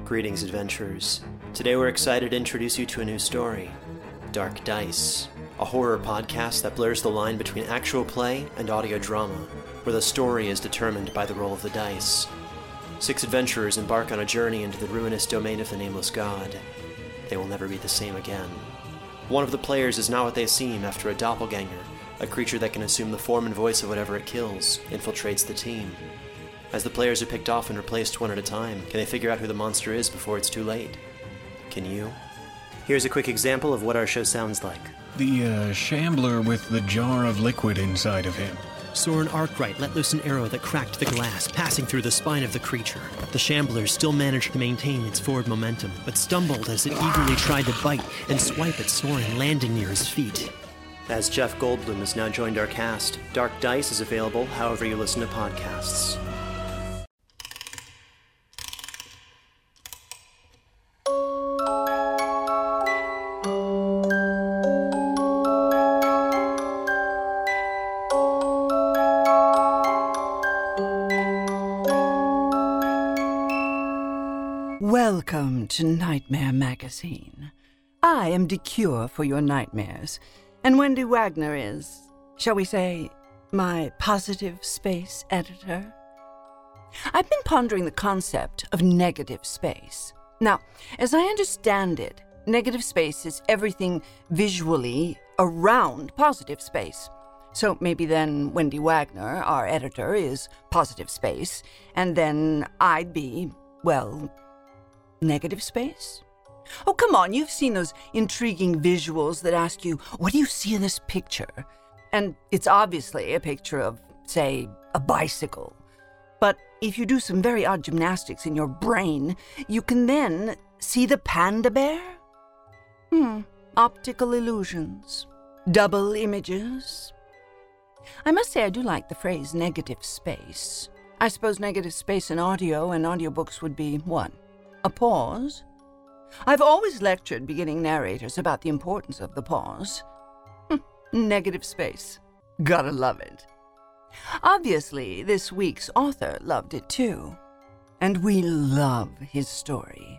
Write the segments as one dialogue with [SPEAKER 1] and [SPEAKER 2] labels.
[SPEAKER 1] Greetings, adventurers. Today we're excited to introduce you to a new story, Dark Dice, a horror podcast that blurs the line between actual play and audio drama, where the story is determined by the roll of the dice. 6 adventurers embark on a journey into the ruinous domain of the Nameless God. They will never be the same again. One of the players is not what they seem after a doppelganger, a creature that can assume the form and voice of whatever it kills, infiltrates the team. As the players are picked off and replaced one at a time, can they figure out who the monster is before it's too late? Can you? Here's a quick example of what our show sounds like.
[SPEAKER 2] The shambler with the jar of liquid inside of him.
[SPEAKER 3] Soren Arkwright let loose an arrow that cracked the glass, passing through the spine of the creature. The shambler still managed to maintain its forward momentum, but stumbled as it eagerly tried to bite and swipe at Soren, landing near his feet.
[SPEAKER 1] As Jeff Goldblum has now joined our cast, Dark Dice is available however you listen to podcasts.
[SPEAKER 4] Welcome to Nightmare Magazine. I am the cure for your nightmares, and Wendy Wagner is, shall we say, my positive space editor. I've been pondering the concept of negative space. Now, as I understand it, negative space is everything visually around positive space. So maybe then Wendy Wagner, our editor, is positive space, and then I'd be, well, negative space? Oh, come on, you've seen those intriguing visuals that ask you, what do you see in this picture? And it's obviously a picture of, say, a bicycle. But if you do some very odd gymnastics in your brain, you can then see the panda bear? Optical illusions. Double images. I must say I do like the phrase negative space. I suppose negative space in audio and audiobooks would be what? A pause? I've always lectured beginning narrators about the importance of the pause. Negative space. Gotta love it. Obviously, this week's author loved it too. And we love his story.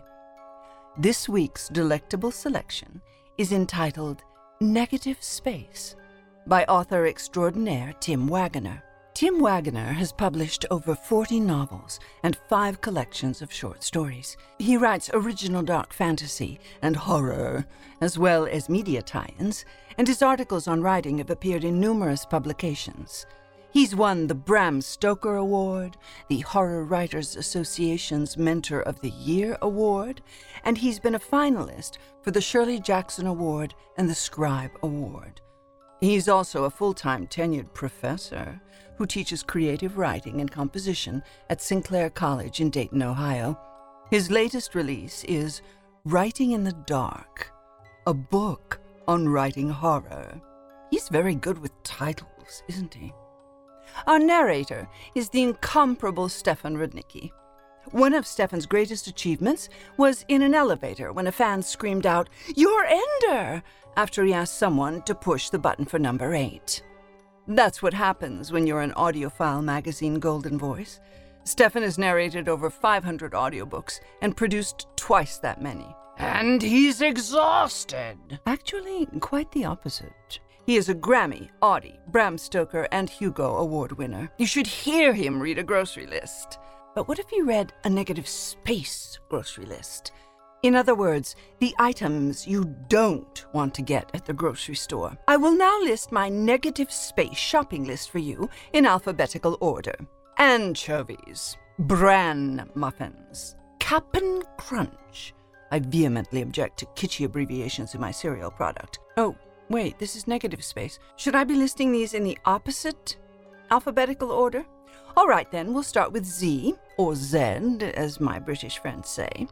[SPEAKER 4] This week's delectable selection is entitled Negative Space by author extraordinaire Tim Waggoner. Tim Waggoner has published over 40 novels and 5 collections of short stories. He writes original dark fantasy and horror, as well as media tie-ins, and his articles on writing have appeared in numerous publications. He's won the Bram Stoker Award, the Horror Writers Association's Mentor of the Year Award, and he's been a finalist for the Shirley Jackson Award and the Scribe Award. He's also a full-time tenured professor who teaches creative writing and composition at Sinclair College in Dayton, Ohio. His latest release is Writing in the Dark, a book on writing horror. He's very good with titles, isn't he? Our narrator is the incomparable Stefan Rudnicki. One of Stefan's greatest achievements was in an elevator when a fan screamed out, "You're Ender!" after he asked someone to push the button for number 8. That's what happens when you're an audiophile magazine golden voice. Stefan has narrated over 500 audiobooks and produced twice that many. And he's exhausted. Actually, quite the opposite. He is a Grammy, Audie, Bram Stoker, and Hugo Award winner. You should hear him read a grocery list. But what if he read a negative space grocery list? In other words, the items you don't want to get at the grocery store. I will now list my negative space shopping list for you in alphabetical order. Anchovies, bran muffins, Cap'n Crunch. I vehemently object to kitschy abbreviations in my cereal product. Oh, wait, this is negative space. Should I be listing these in the opposite alphabetical order? All right, then, we'll start with Z, or Z, as my British friends say.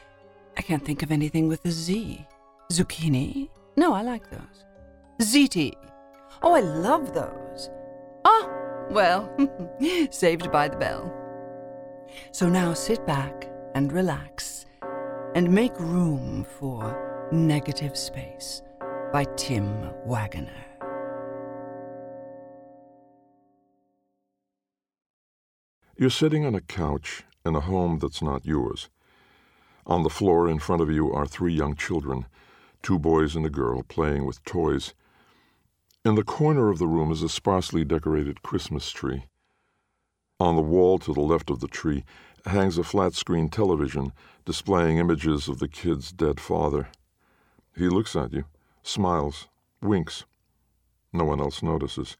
[SPEAKER 4] I can't think of anything with a Z. Zucchini? No, I like those. ZT. Oh, I love those. Ah, well, saved by the bell. So now sit back and relax and make room for Negative Space by Tim Waggoner.
[SPEAKER 5] You're sitting on a couch in a home that's not yours. On the floor in front of you are 3 young children, 2 boys and a girl, playing with toys. In the corner of the room is a sparsely decorated Christmas tree. On the wall to the left of the tree hangs a flat-screen television displaying images of the kid's dead father. He looks at you, smiles, winks. No one else notices.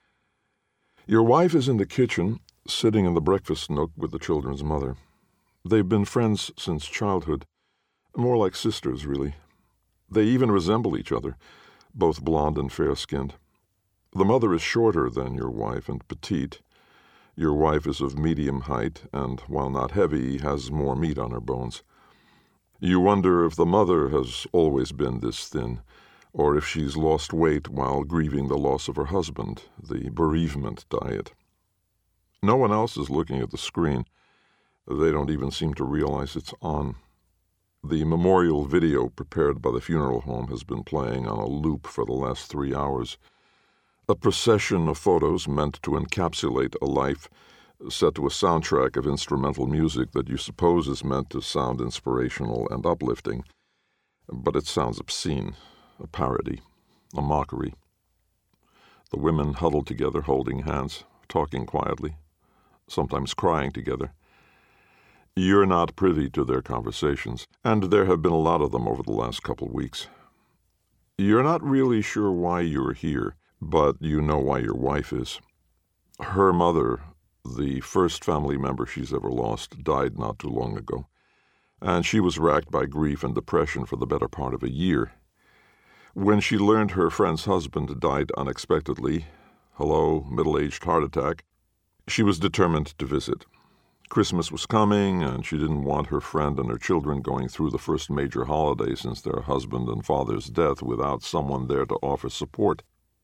[SPEAKER 5] Your wife is in the kitchen, sitting in the breakfast nook with the children's mother. They've been friends since childhood, more like sisters, really. They even resemble each other, both blonde and fair-skinned. The mother is shorter than your wife and petite. Your wife is of medium height and, while not heavy, has more meat on her bones. You wonder if the mother has always been this thin, or if she's lost weight while grieving the loss of her husband, the bereavement diet. No one else is looking at the screen. They don't even seem to realize it's on. The memorial video prepared by the funeral home has been playing on a loop for the last 3 hours. A procession of photos meant to encapsulate a life, set to a soundtrack of instrumental music that you suppose is meant to sound inspirational and uplifting. But it sounds obscene, a parody, a mockery. The women huddled together, holding hands, talking quietly, sometimes crying together. You're not privy to their conversations, and there have been a lot of them over the last couple weeks. You're not really sure why you're here, but you know why your wife is. Her mother, the first family member she's ever lost, died not too long ago, and she was racked by grief and depression for the better part of a year. When she learned her friend's husband died unexpectedly, middle-aged heart attack, she was determined to visit. Christmas was coming, and she didn't want her friend and her children going through the first major holiday since their husband and father's death without someone there to offer support.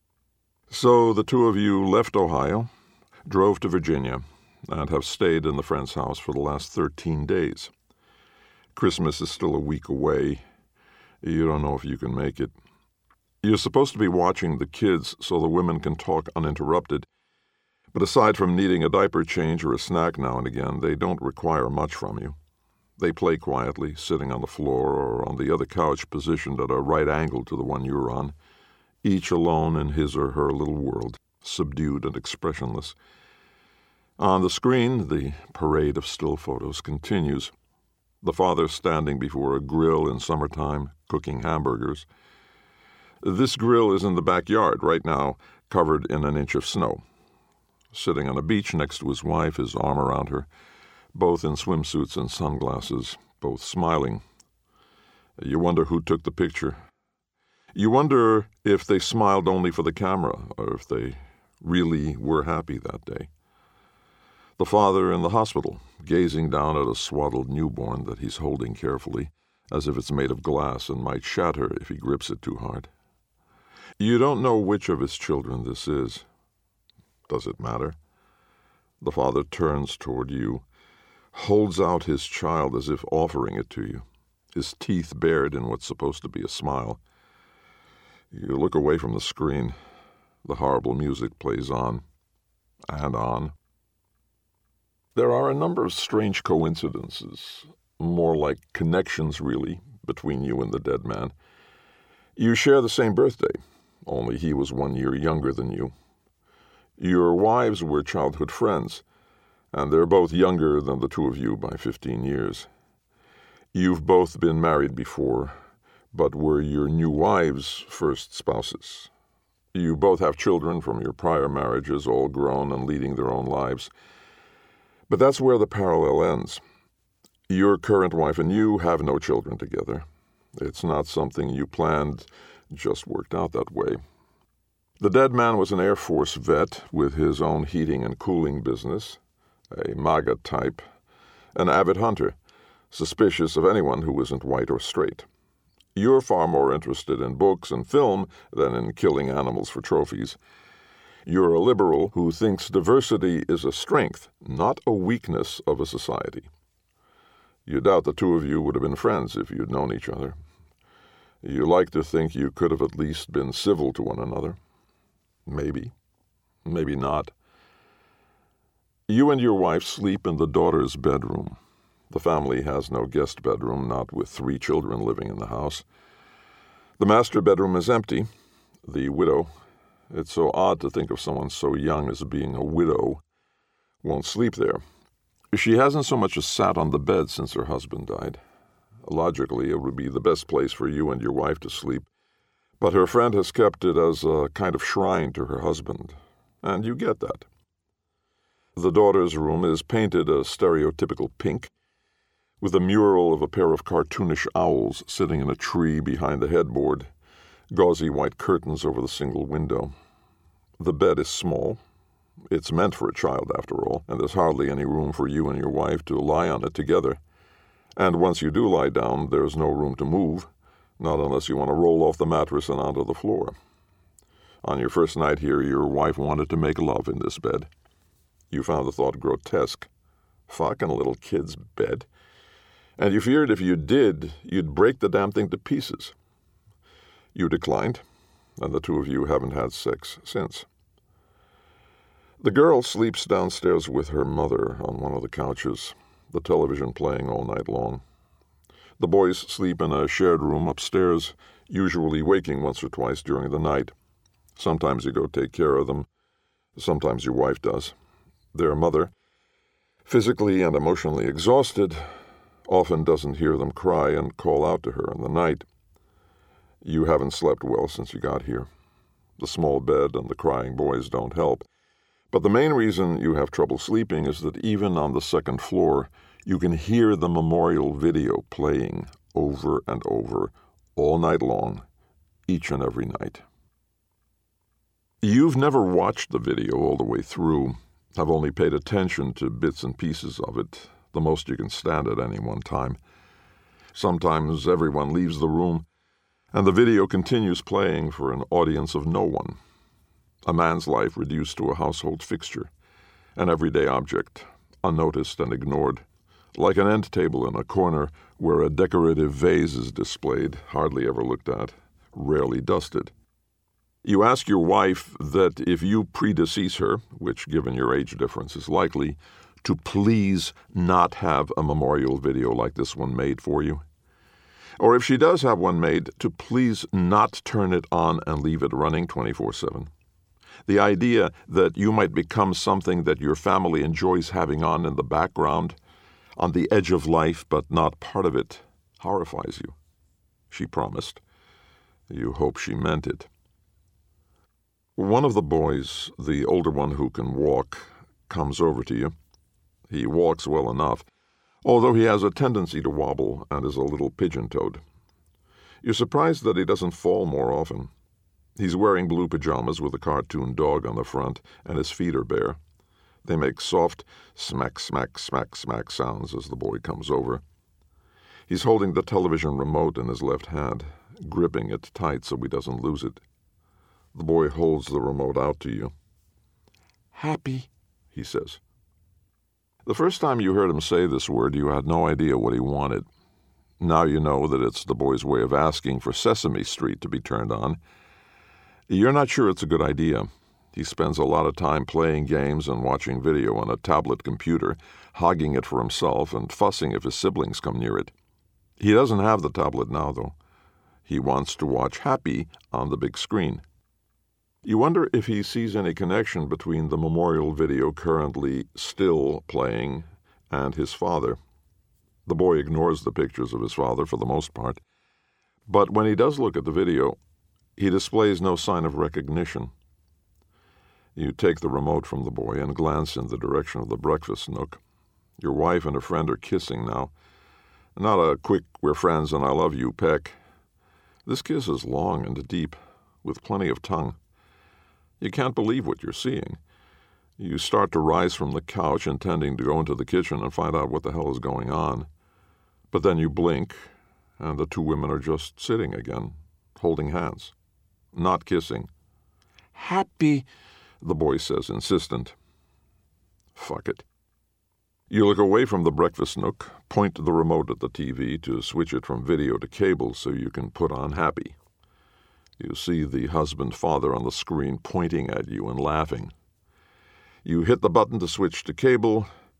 [SPEAKER 5] So the 2 of you left Ohio, drove to Virginia, and have stayed in the friend's house for the last 13 days. Christmas is still a week away. You don't know if you can make it. You're supposed to be watching the kids so the women can talk uninterrupted, but aside from needing a diaper change or a snack now and again, they don't require much from you. They play quietly, sitting on the floor or on the other couch positioned at a right angle to the one you're on, each alone in his or her little world, subdued and expressionless. On the screen, the parade of still photos continues. The father standing before a grill in summertime, cooking hamburgers. This grill is in the backyard right now, covered in an inch of snow. Sitting on a beach next to his wife, his arm around her, both in swimsuits and sunglasses, both smiling. You wonder who took the picture. You wonder if they smiled only for the camera, or if they really were happy that day. The father in the hospital, gazing down at a swaddled newborn that he's holding carefully, as if it's made of glass and might shatter if he grips it too hard. You don't know which of his children this is. Does it matter? The father turns toward you, holds out his child as if offering it to you, his teeth bared in what's supposed to be a smile. You look away from the screen. The horrible music plays on and on. There are a number of strange coincidences, more like connections, really, between you and the dead man. You share the same birthday, only he was 1 year younger than you. Your wives were childhood friends, and they're both younger than the 2 of you by 15 years. You've both been married before, but were your new wives' first spouses. You both have children from your prior marriages, all grown and leading their own lives. But that's where the parallel ends. Your current wife and you have no children together. It's not something you planned, just worked out that way. The dead man was an Air Force vet with his own heating and cooling business, a MAGA type, an avid hunter, suspicious of anyone who isn't white or straight. You're far more interested in books and film than in killing animals for trophies. You're a liberal who thinks diversity is a strength, not a weakness of a society. You doubt the 2 of you would have been friends if you'd known each other. You like to think you could have at least been civil to one another. Maybe. Maybe not. You and your wife sleep in the daughter's bedroom. The family has no guest bedroom, not with 3 children living in the house. The master bedroom is empty. The widow, it's so odd to think of someone so young as being a widow, won't sleep there. She hasn't so much as sat on the bed since her husband died. Logically, it would be the best place for you and your wife to sleep, but her friend has kept it as a kind of shrine to her husband, and you get that. The daughter's room is painted a stereotypical pink, with a mural of a pair of cartoonish owls sitting in a tree behind the headboard, gauzy white curtains over the single window. The bed is small. It's meant for a child, after all, and there's hardly any room for you and your wife to lie on it together. And once you do lie down, there's no room to move, not unless you want to roll off the mattress and onto the floor. On your first night here, your wife wanted to make love in this bed. You found the thought grotesque. Fuck in a little kid's bed. And you feared if you did, you'd break the damn thing to pieces. You declined, and the two of you haven't had sex since. The girl sleeps downstairs with her mother on one of the couches, the television playing all night long. The boys sleep in a shared room upstairs, usually waking once or twice during the night. Sometimes you go take care of them. Sometimes your wife does. Their mother, physically and emotionally exhausted, often doesn't hear them cry and call out to her in the night. You haven't slept well since you got here. The small bed and the crying boys don't help. But the main reason you have trouble sleeping is that even on the second floor, you can hear the memorial video playing over and over, all night long, each and every night. You've never watched the video all the way through, have only paid attention to bits and pieces of it, the most you can stand at any one time. Sometimes everyone leaves the room, and the video continues playing for an audience of no one. A man's life reduced to a household fixture, an everyday object, unnoticed and ignored, like an end table in a corner where a decorative vase is displayed, hardly ever looked at, rarely dusted. You ask your wife that if you predecease her, which given your age difference is likely, to please not have a memorial video like this one made for you. Or if she does have one made, to please not turn it on and leave it running 24/7. The idea that you might become something that your family enjoys having on in the background, on the edge of life but not part of it, horrifies you. She promised. You hope she meant it. One of the boys, the older one who can walk, comes over to you. He walks well enough, although he has a tendency to wobble and is a little pigeon-toed. You're surprised that he doesn't fall more often. He's wearing blue pajamas with a cartoon dog on the front, and his feet are bare. They make soft smack, smack, smack, smack sounds as the boy comes over. He's holding the television remote in his left hand, gripping it tight so he doesn't lose it. The boy holds the remote out to you. "Happy," he says. The first time you heard him say this word, you had no idea what he wanted. Now you know that it's the boy's way of asking for Sesame Street to be turned on. You're not sure it's a good idea. He spends a lot of time playing games and watching video on a tablet computer, hogging it for himself and fussing if his siblings come near it. He doesn't have the tablet now, though. He wants to watch Happy on the big screen. You wonder if he sees any connection between the memorial video currently still playing and his father. The boy ignores the pictures of his father for the most part, but when he does look at the video, he displays no sign of recognition. You take the remote from the boy and glance in the direction of the breakfast nook. Your wife and a friend are kissing now. Not a quick, "we're friends and I love you" peck. This kiss is long and deep, with plenty of tongue. You can't believe what you're seeing. You start to rise from the couch, intending to go into the kitchen and find out what the hell is going on. But then you blink, and the two women are just sitting again, holding hands. Not kissing. "Happy," the boy says, insistent. Fuck it. You look away from the breakfast nook, point the remote at the TV to switch it from video to cable so you can put on Happy. You see the husband-father on the screen pointing at you and laughing. You hit the button to switch to cable,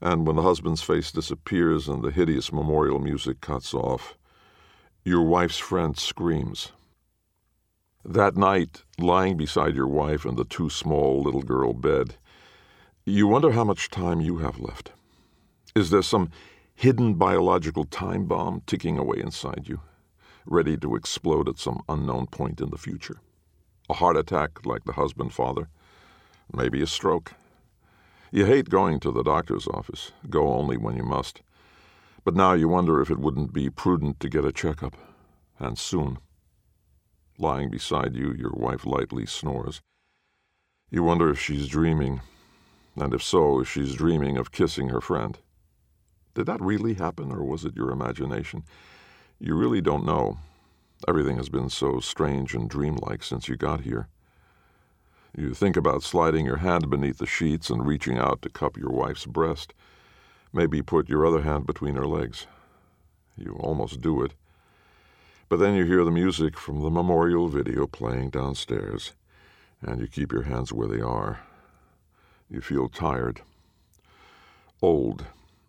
[SPEAKER 5] And when the husband's face disappears and the hideous memorial music cuts off, your wife's friend screams. That night, lying beside your wife in the too small little girl bed, you wonder how much time you have left. Is there some hidden biological time bomb ticking away inside you, ready to explode at some unknown point in the future? A heart attack like the husband-father? Maybe a stroke? You hate going to the doctor's office, go only when you must. But now you wonder if it wouldn't be prudent to get a checkup, and soon. Lying beside you, your wife lightly snores. You wonder if she's dreaming, and if so, if she's dreaming of kissing her friend. Did that really happen, or was it your imagination? You really don't know. Everything has been so strange and dreamlike since you got here. You think about sliding your hand beneath the sheets and reaching out to cup your wife's breast. Maybe put your other hand between her legs. You almost do it. But then you hear the music from the memorial video playing downstairs, and you keep your hands where they are. You feel tired. Old.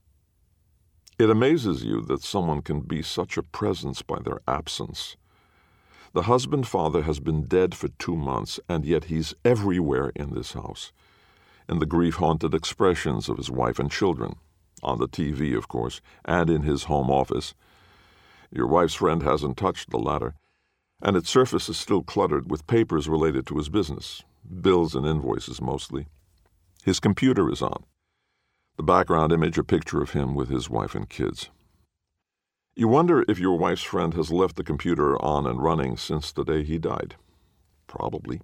[SPEAKER 5] It amazes you that someone can be such a presence by their absence. The husband-father has been dead for 2 months, and yet he's everywhere in this house, in the grief-haunted expressions of his wife and children, on the TV, of course, and in his home office. Your wife's friend hasn't touched the latter, and its surface is still cluttered with papers related to his business, bills and invoices mostly. His computer is on. The background image a picture of him with his wife and kids. You wonder if your wife's friend has left the computer on and running since the day he died. Probably.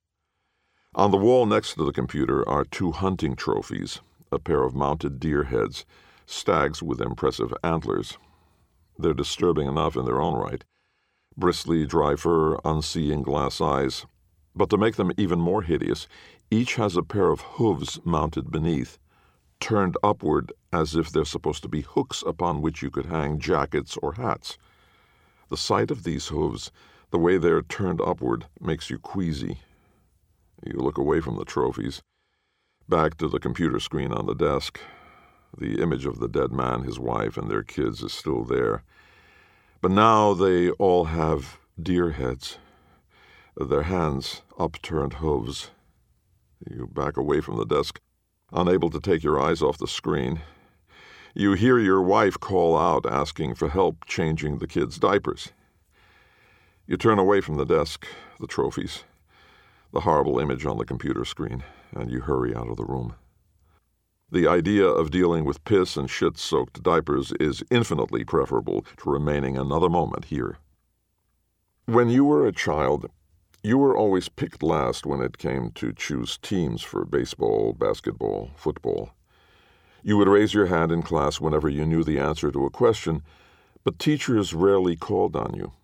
[SPEAKER 5] On the wall next to the computer are 2 hunting trophies, a pair of mounted deer heads, stags with impressive antlers. They're disturbing enough in their own right. Bristly, dry fur, unseeing glass eyes. But to make them even more hideous, each has a pair of hooves mounted beneath, turned upward as if they're supposed to be hooks upon which you could hang jackets or hats. The sight of these hooves, the way they're turned upward, makes you queasy. You look away from the trophies, back to the computer screen on the desk. The image of the dead man, his wife, and their kids is still there. But now they all have deer heads, their hands upturned hooves. You back away from the desk, unable to take your eyes off the screen. You hear your wife call out, asking for help changing the kids' diapers. You turn away from the desk, the trophies, the horrible image on the computer screen, and you hurry out of the room. The idea of dealing with piss and shit-soaked diapers is infinitely preferable to remaining another moment here. When you were a child, you were always picked last when it came to choose teams for baseball, basketball, football. You would raise your hand in class whenever you knew the answer to a question, but teachers rarely called on you.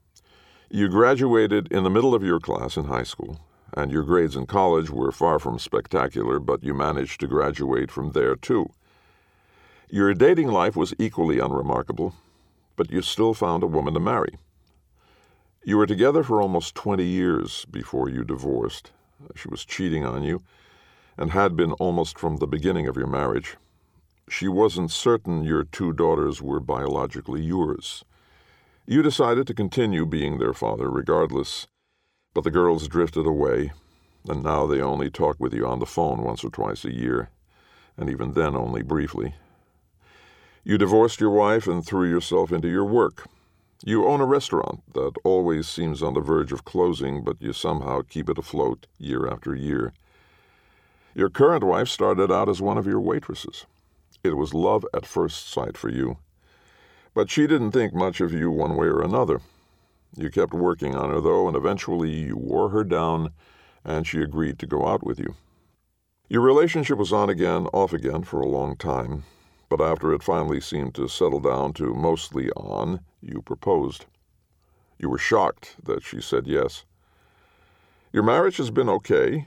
[SPEAKER 5] You graduated in the middle of your class in high school, and your grades in college were far from spectacular, but you managed to graduate from there too. Your dating life was equally unremarkable, but you still found a woman to marry. You were together for almost 20 years before you divorced. She was cheating on you, and had been almost from the beginning of your marriage. She wasn't certain your 2 daughters were biologically yours. You decided to continue being their father regardless, but the girls drifted away, and now they only talk with you on the phone once or twice a year, and even then only briefly. You divorced your wife and threw yourself into your work. You own a restaurant that always seems on the verge of closing, but you somehow keep it afloat year after year. Your current wife started out as one of your waitresses. It was love at first sight for you. But she didn't think much of you one way or another. You kept working on her, though, and eventually you wore her down, and she agreed to go out with you. Your relationship was on again, off again for a long time, but after it finally seemed to settle down to mostly on, you proposed. You were shocked that she said yes. Your marriage has been okay.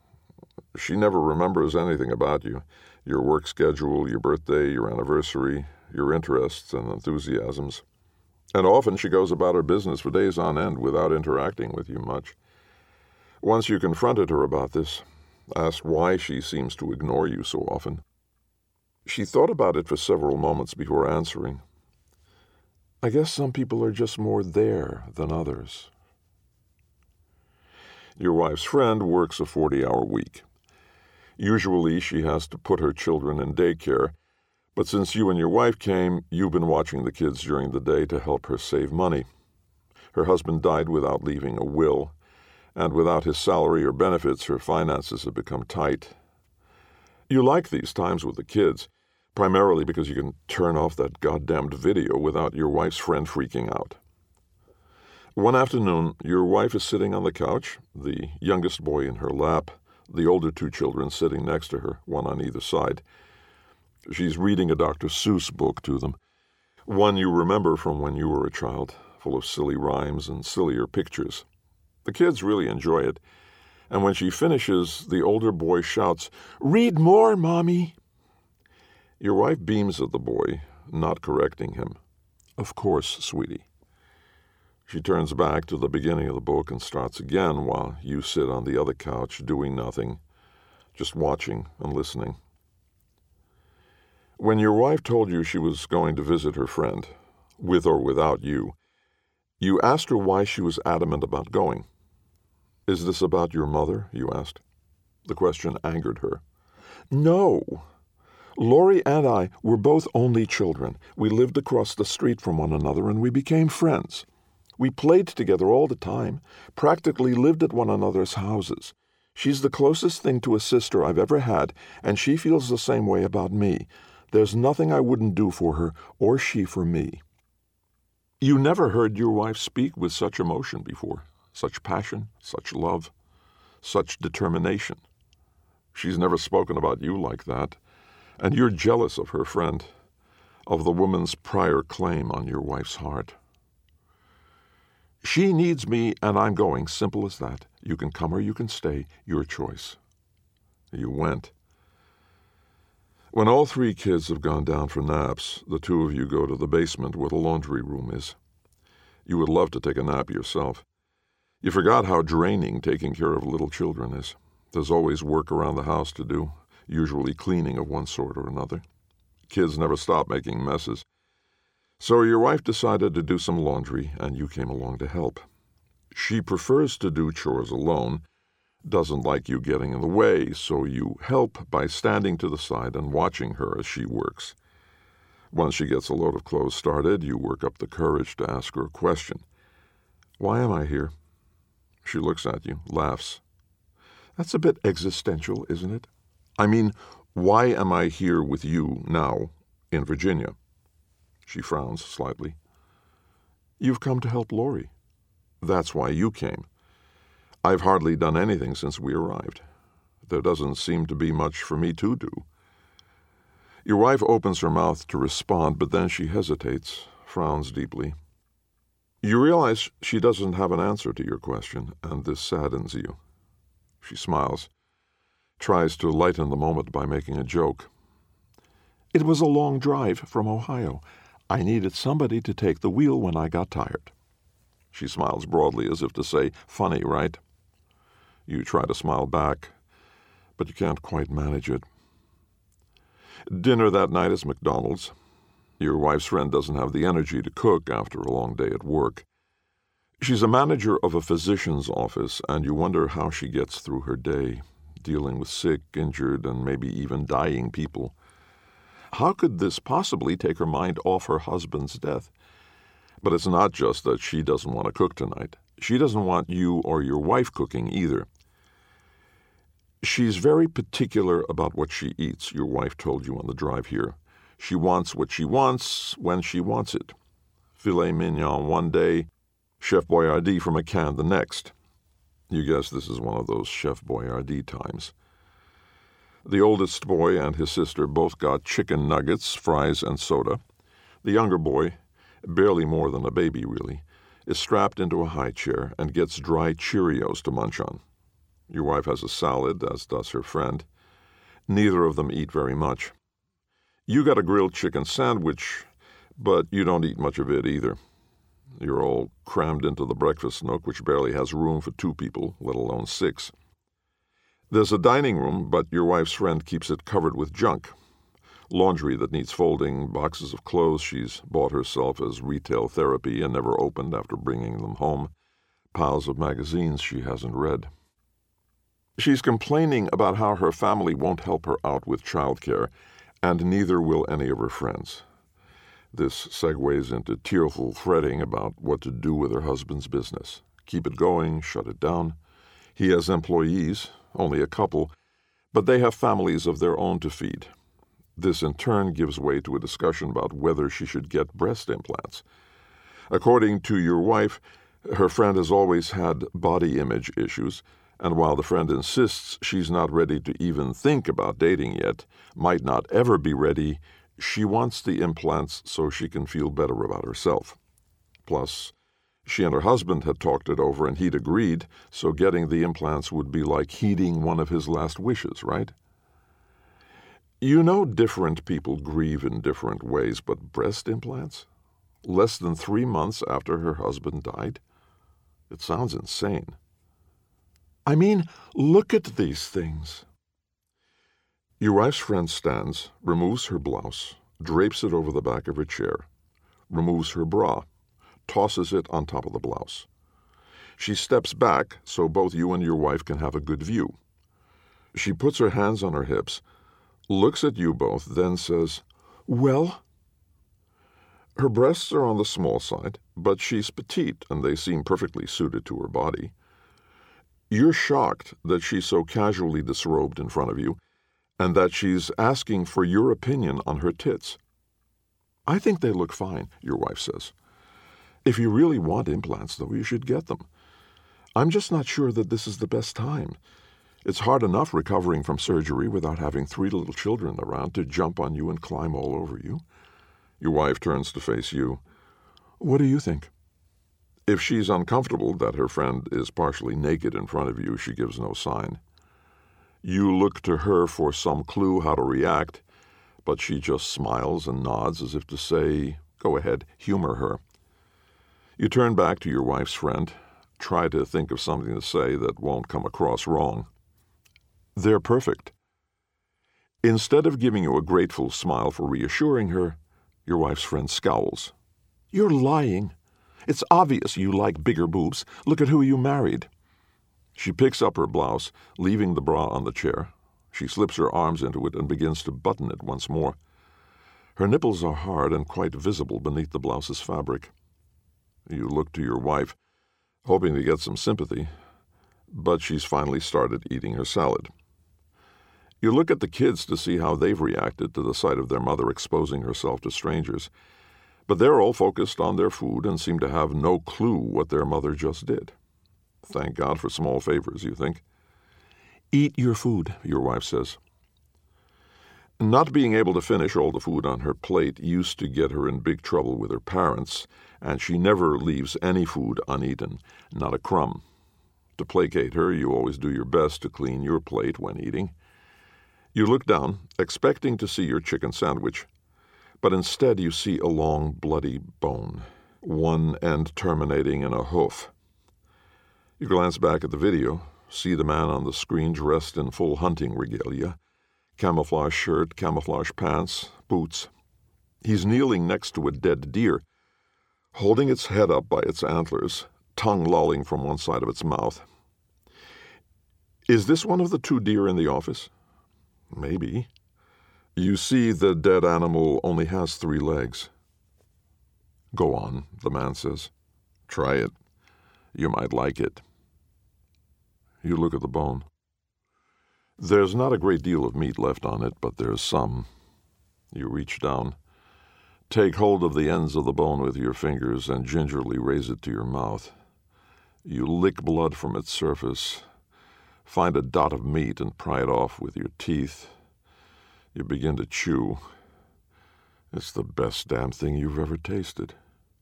[SPEAKER 5] She never remembers anything about you, your work schedule, your birthday, your anniversary, your interests and enthusiasms. And often she goes about her business for days on end without interacting with you much. Once you confronted her about this, asked why she seems to ignore you so often. She thought about it for several moments before answering. I guess some people are just more there than others. Your wife's friend works a 40-hour week. Usually she has to put her children in daycare, but since you and your wife came, you've been watching the kids during the day to help her save money. Her husband died without leaving a will, and without his salary or benefits, her finances have become tight. You like these times with the kids, primarily because you can turn off that goddamned video without your wife's friend freaking out. One afternoon, your wife is sitting on the couch, the youngest boy in her lap, the older two children sitting next to her, one on either side. She's reading a Dr. Seuss book to them, one you remember from when you were a child, full of silly rhymes and sillier pictures. The kids really enjoy it, and when she finishes, the older boy shouts, "Read more, Mommy!" Your wife beams at the boy, not correcting him. Of course, sweetie. She turns back to the beginning of the book and starts again while you sit on the other couch doing nothing, just watching and listening. When your wife told you she was going to visit her friend, with or without you, you asked her why she was adamant about going. Is this about your mother? You asked. The question angered her. No. Laurie and I were both only children. We lived across the street from one another and we became friends. We played together all the time, practically lived at one another's houses. She's the closest thing to a sister I've ever had, and she feels the same way about me. There's nothing I wouldn't do for her, or she for me. You never heard your wife speak with such emotion before, such passion, such love, such determination. She's never spoken about you like that, and you're jealous of her friend, of the woman's prior claim on your wife's heart. She needs me, and I'm going, simple as that. You can come or you can stay, your choice. You went. When all three kids have gone down for naps, the two of you go to the basement where the laundry room is. You would love to take a nap yourself. You forgot how draining taking care of little children is. There's always work around the house to do, usually cleaning of one sort or another. Kids never stop making messes. So your wife decided to do some laundry, and you came along to help. She prefers to do chores alone, doesn't like you getting in the way, so you help by standing to the side and watching her as she works. Once she gets a load of clothes started, you work up the courage to ask her a question. Why am I here? She looks at you, laughs. That's a bit existential, isn't it? I mean, why am I here with you now in Virginia? She frowns slightly. You've come to help Laurie. That's why you came. I've hardly done anything since we arrived. There doesn't seem to be much for me to do. Your wife opens her mouth to respond, but then she hesitates, frowns deeply. You realize she doesn't have an answer to your question, and this saddens you. She smiles, tries to lighten the moment by making a joke. It was a long drive from Ohio. I needed somebody to take the wheel when I got tired. She smiles broadly as if to say, funny, right? You try to smile back, but you can't quite manage it. Dinner that night is McDonald's. Your wife's friend doesn't have the energy to cook after a long day at work. She's a manager of a physician's office, and you wonder how she gets through her day, dealing with sick, injured, and maybe even dying people. How could this possibly take her mind off her husband's death? But it's not just that she doesn't want to cook tonight. She doesn't want you or your wife cooking either. She's very particular about what she eats, your wife told you on the drive here. She wants what she wants when she wants it. Filet mignon one day, Chef Boyardee from a can the next. You guess this is one of those Chef Boyardee times. The oldest boy and his sister both got chicken nuggets, fries, and soda. The younger boy, barely more than a baby really, is strapped into a high chair and gets dry Cheerios to munch on. Your wife has a salad, as does her friend. Neither of them eat very much. You got a grilled chicken sandwich, but you don't eat much of it either. You're all crammed into the breakfast nook, which barely has room for 2 people, let alone 6. There's a dining room, but your wife's friend keeps it covered with junk. laundry that needs folding, boxes of clothes she's bought herself as retail therapy and never opened after bringing them home, piles of magazines she hasn't read. She's complaining about how her family won't help her out with childcare, and neither will any of her friends. This segues into tearful fretting about what to do with her husband's business. Keep it going, shut it down. He has employees, only a couple, but they have families of their own to feed. This in turn gives way to a discussion about whether she should get breast implants. According to your wife, her friend has always had body image issues, and while the friend insists she's not ready to even think about dating yet, might not ever be ready, she wants the implants so she can feel better about herself. Plus, she and her husband had talked it over and he'd agreed, so getting the implants would be like heeding one of his last wishes, right? You know different people grieve in different ways, but breast implants? Less than 3 months after her husband died? It sounds insane. I mean, look at these things. Your wife's friend stands, removes her blouse, drapes it over the back of her chair, removes her bra, tosses it on top of the blouse. She steps back so both you and your wife can have a good view. She puts her hands on her hips, looks at you both, then says, "Well?" Her breasts are on the small side, but she's petite and they seem perfectly suited to her body. You're shocked that she's so casually disrobed in front of you and that she's asking for your opinion on her tits. "I think they look fine," your wife says. "If you really want implants, though, you should get them. I'm just not sure that this is the best time. It's hard enough recovering from surgery without having 3 little children around to jump on you and climb all over you." Your wife turns to face you. "What do you think?" If she's uncomfortable that her friend is partially naked in front of you, she gives no sign. You look to her for some clue how to react, but she just smiles and nods as if to say, "Go ahead, humor her." You turn back to your wife's friend, try to think of something to say that won't come across wrong. "They're perfect." Instead of giving you a grateful smile for reassuring her, your wife's friend scowls. "You're lying. It's obvious you like bigger boobs. Look at who you married." She picks up her blouse, leaving the bra on the chair. She slips her arms into it and begins to button it once more. Her nipples are hard and quite visible beneath the blouse's fabric. You look to your wife, hoping to get some sympathy, but she's finally started eating her salad. You look at the kids to see how they've reacted to the sight of their mother exposing herself to strangers, but they're all focused on their food and seem to have no clue what their mother just did. Thank God for small favors, you think. "Eat your food," your wife says. Not being able to finish all the food on her plate used to get her in big trouble with her parents, and she never leaves any food uneaten, not a crumb. To placate her, you always do your best to clean your plate when eating. You look down, expecting to see your chicken sandwich, but instead you see a long, bloody bone, one end terminating in a hoof. You glance back at the video, see the man on the screen dressed in full hunting regalia, camouflage shirt, camouflage pants, boots. He's kneeling next to a dead deer, holding its head up by its antlers, tongue lolling from one side of its mouth. Is this one of the 2 deer in the office? Maybe. You see the dead animal only has 3 legs. "Go on," the man says. "Try it. You might like it." You look at the bone. There's not a great deal of meat left on it, but there's some. You reach down, take hold of the ends of the bone with your fingers, and gingerly raise it to your mouth. You lick blood from its surface, find a dot of meat and pry it off with your teeth. You begin to chew. It's the best damn thing you've ever tasted.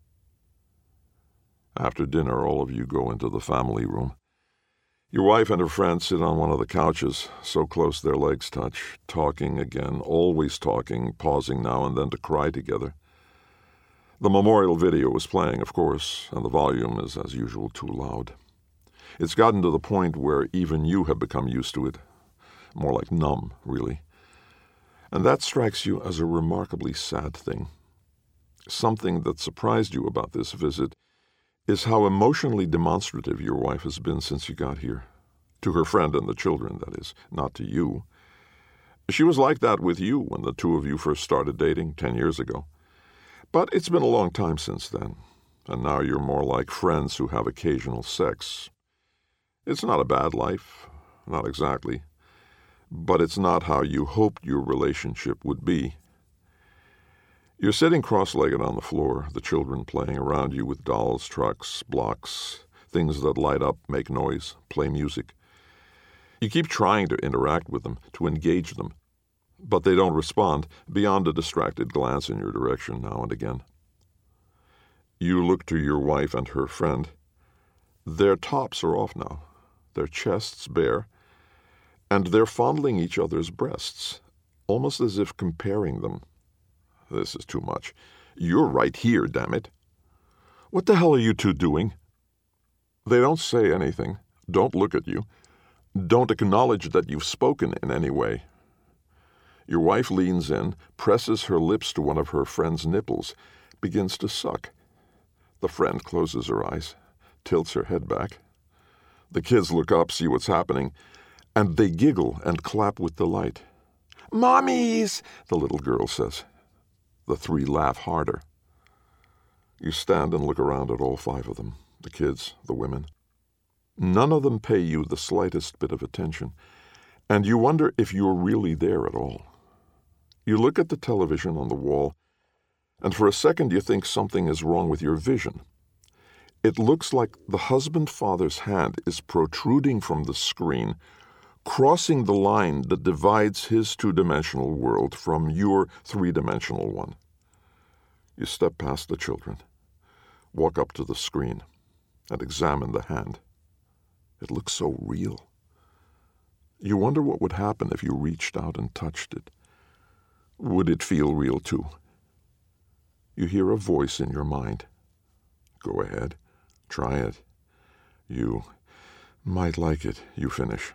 [SPEAKER 5] After dinner, all of you go into the family room. Your wife and her friend sit on one of the couches, so close their legs touch, talking again, always talking, pausing now and then to cry together. The memorial video is playing, of course, and the volume is, as usual, too loud. It's gotten to the point where even you have become used to it. More like numb, really. And that strikes you as a remarkably sad thing. Something that surprised you about this visit is how emotionally demonstrative your wife has been since you got here. To her friend and the children, that is, not to you. She was like that with you when the two of you first started dating 10 years ago. But it's been a long time since then, and now you're more like friends who have occasional sex. It's not a bad life, not exactly, but it's not how you hoped your relationship would be. You're sitting cross-legged on the floor, the children playing around you with dolls, trucks, blocks, things that light up, make noise, play music. You keep trying to interact with them, to engage them, but they don't respond beyond a distracted glance in your direction now and again. You look to your wife and her friend. Their tops are off now, their chests bare, and they're fondling each other's breasts, almost as if comparing them. This is too much. You're right here, damn it. What the hell are you two doing? They don't say anything, don't look at you, don't acknowledge that you've spoken in any way. Your wife leans in, presses her lips to one of her friend's nipples, begins to suck. The friend closes her eyes, tilts her head back. The kids look up, see what's happening, and they giggle and clap with delight. "Mommies!" the little girl says. The three laugh harder. You stand and look around at all five of them, the kids, the women. None of them pay you the slightest bit of attention, and you wonder if you're really there at all. You look at the television on the wall, and for a second you think something is wrong with your vision. It looks like the husband-father's hand is protruding from the screen, crossing the line that divides his two-dimensional world from your three-dimensional one. You step past the children, walk up to the screen, and examine the hand. It looks so real. You wonder what would happen if you reached out and touched it. Would it feel real too? You hear a voice in your mind. Go ahead, try it. You might like it, you finish.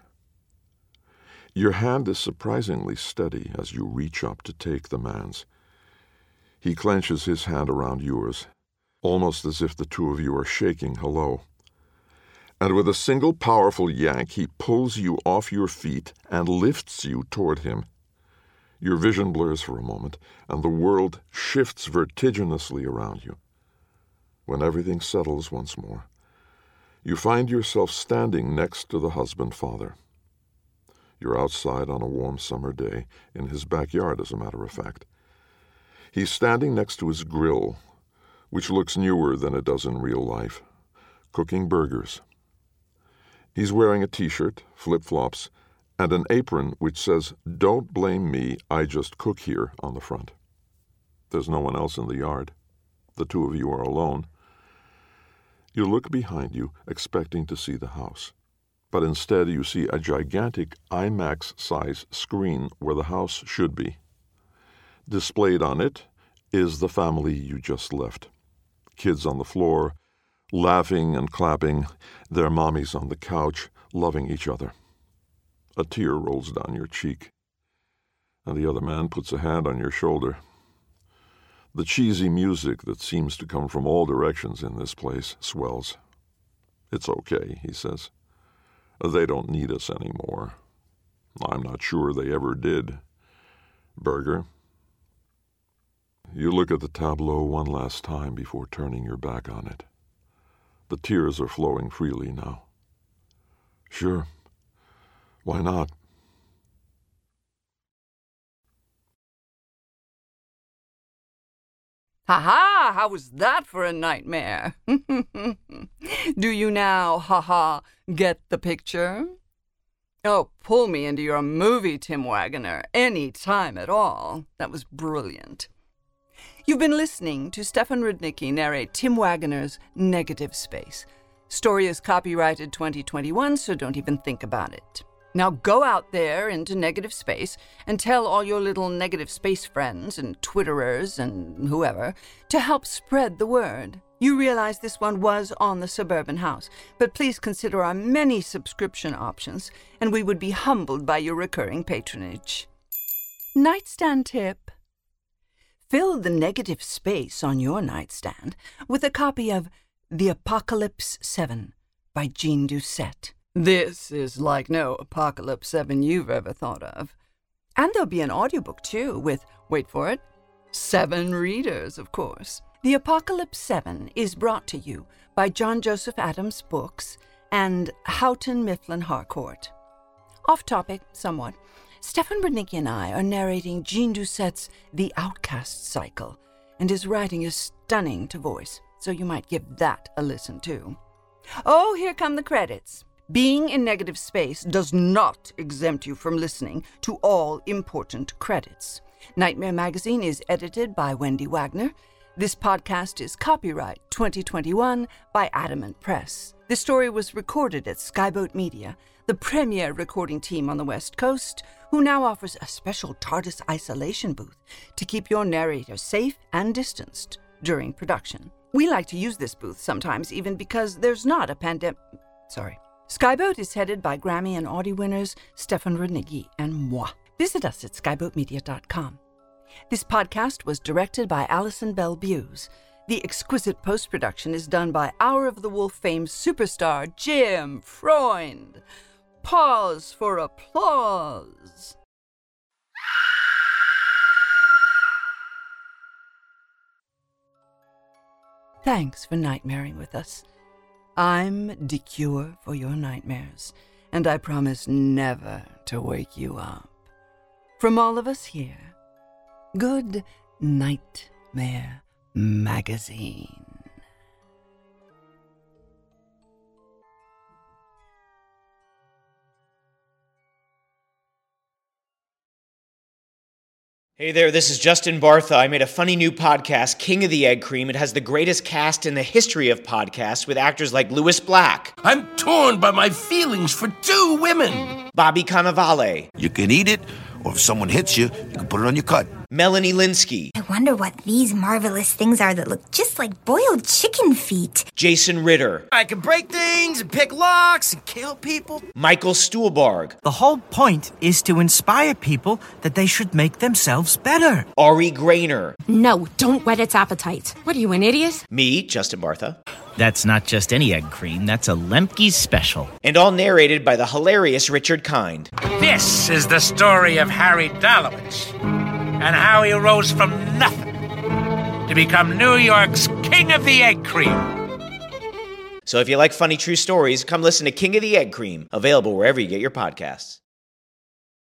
[SPEAKER 5] Your hand is surprisingly steady as you reach up to take the man's. He clenches his hand around yours, almost as if the two of you are shaking hello. And with a single powerful yank, he pulls you off your feet and lifts you toward him. Your vision blurs for a moment, and the world shifts vertiginously around you. When everything settles once more, you find yourself standing next to the husband-father. You're outside on a warm summer day, in his backyard, as a matter of fact. He's standing next to his grill, which looks newer than it does in real life, cooking burgers. He's wearing a t-shirt, flip-flops, and an apron which says, "Don't blame me, I just cook here," on the front. There's no one else in the yard. The two of you are alone. You look behind you, expecting to see the house. But instead you see a gigantic IMAX-size screen where the house should be. Displayed on it is the family you just left. Kids on the floor, laughing and clapping, their mommies on the couch, loving each other. A tear rolls down your cheek, and the other man puts a hand on your shoulder. The cheesy music that seems to come from all directions in this place swells. "It's okay," he says. "They don't need us anymore. I'm not sure they ever did. Burger?" You look at the tableau one last time before turning your back on it. The tears are flowing freely now. Sure. Why not?
[SPEAKER 4] Ha-ha! How was that for a nightmare? Do you now, ha-ha, get the picture? Oh, pull me into your movie, Tim Waggoner, any time at all. That was brilliant. You've been listening to Stefan Rudnicki narrate Tim Waggoner's Negative Space. Story is copyrighted 2021, so don't even think about it. Now go out there into negative space and tell all your little negative space friends and Twitterers and whoever to help spread the word. You realize this one was on the Suburban House, but please consider our many subscription options, and we would be humbled by your recurring patronage. Nightstand tip. Fill the negative space on your nightstand with a copy of The Apocalypse 7 by Jean Doucette. This is like no Apocalypse 7 you've ever thought of. And there'll be an audiobook, too, with, wait for it, 7 readers, of course. The Apocalypse 7 is brought to you by John Joseph Adams Books and Houghton Mifflin Harcourt. Off topic, somewhat. Stefan Branicki and I are narrating Jean Doucette's The Outcast cycle, and his writing is stunning to voice, so you might give that a listen, too. Oh, here come the credits. Being in negative space does not exempt you from listening to all important credits. Nightmare Magazine is edited by Wendy Wagner. This podcast is copyright 2021 by Adamant Press. This story was recorded at Skyboat Media, the premier recording team on the West Coast, who now offers a special TARDIS isolation booth to keep your narrator safe and distanced during production. We like to use this booth sometimes even because there's not a pandemic. Skyboat is headed by Grammy and Audie winners Stefan Branicki and moi. Visit us at skyboatmedia.com. This podcast was directed by Alison Bell Buse. The exquisite post-production is done by Hour of the Wolf fame superstar Jim Freund. Pause for applause. Thanks for nightmaring with us. I'm the cure for your nightmares, and I promise never to wake you up. From all of us here, good Nightmare Magazine.
[SPEAKER 6] Hey there, this is Justin Bartha. I made a funny new podcast, King of the Egg Cream. It has the greatest cast in the history of podcasts with actors like Louis Black.
[SPEAKER 7] I'm torn by my feelings for 2 women.
[SPEAKER 6] Bobby Cannavale.
[SPEAKER 7] You can eat it, or if someone hits you, you can put it on your cut.
[SPEAKER 6] Melanie Linsky.
[SPEAKER 8] I wonder what these marvelous things are that look just like boiled chicken feet.
[SPEAKER 6] Jason Ritter.
[SPEAKER 9] I can break things and pick locks and kill people.
[SPEAKER 6] Michael Stuhlbarg.
[SPEAKER 9] The whole point is to inspire people that they should make themselves better.
[SPEAKER 6] Ari Grainer.
[SPEAKER 10] No, don't whet its appetite. What are you, an idiot?
[SPEAKER 6] Me, Justin Bartha.
[SPEAKER 11] That's not just any egg cream, that's a Lemke's special.
[SPEAKER 6] And all narrated by the hilarious Richard Kind.
[SPEAKER 12] This is the story of Harry Dalowitz and how he rose from nothing to become New York's King of the Egg Cream.
[SPEAKER 6] So if you like funny true stories, come listen to King of the Egg Cream, available wherever you get your podcasts.